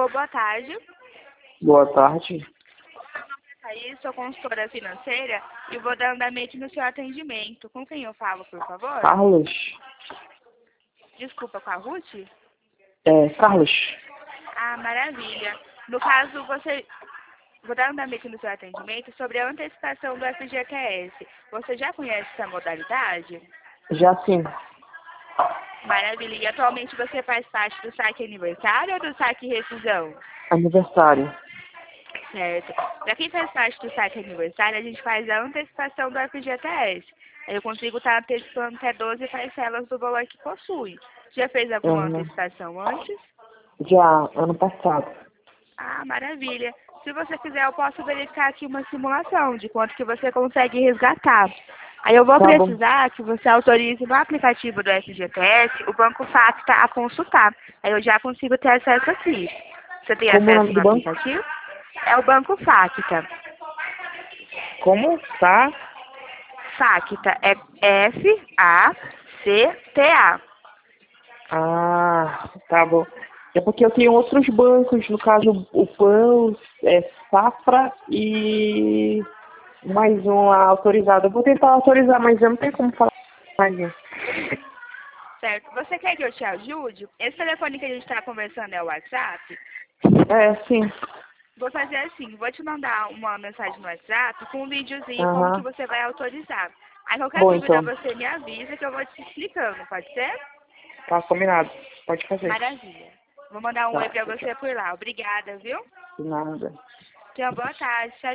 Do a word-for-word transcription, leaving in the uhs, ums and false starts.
Alô, boa tarde. Boa tarde. Aí, sou consultora financeira e vou dar andamento no seu atendimento. Com quem eu falo, por favor? Carlos. Desculpa, com a Ruth? É, Carlos. Ah, maravilha. No caso, você... Vou dar andamento no seu atendimento sobre a antecipação do F G T S. Você já conhece essa modalidade? Já sim. Maravilha. E atualmente você faz parte do saque aniversário ou do saque rescisão? Aniversário. Certo. Para quem faz parte do saque aniversário, a gente faz a antecipação do F G T S. Aí eu consigo estar antecipando até doze parcelas do valor que possui. Já fez alguma Uhum. antecipação antes? Já, ano passado. Ah, maravilha. Se você quiser, eu posso verificar aqui uma simulação de quanto que você consegue resgatar. Aí eu vou Tá bom. precisar que você autorize no aplicativo do F G T S o Banco Facta a consultar. Aí eu já consigo ter acesso aqui. Você tem Como o acesso nome no do banco? aplicativo? É o Banco Facta. Como? Tá? Facta é F A C T A. Ah, tá bom. É porque eu tenho outros bancos, no caso o Pan, é Safra e mais um lá autorizado. Eu vou tentar autorizar, mas eu não tenho como falar. Certo. Você quer que eu te ajude? Esse telefone que a gente está conversando é o WhatsApp? É, sim. Vou fazer assim, vou te mandar uma mensagem no WhatsApp com um videozinho como que Aham. você vai autorizar. Aí qualquer Bom, dúvida então. você me avisa que eu vou te explicando, pode ser? Tá combinado. Pode fazer. Maravilha. Vou mandar um oi Tá, pra tchau, tchau. você por lá. Obrigada, viu? De nada. Tenha uma boa tarde. Tchau,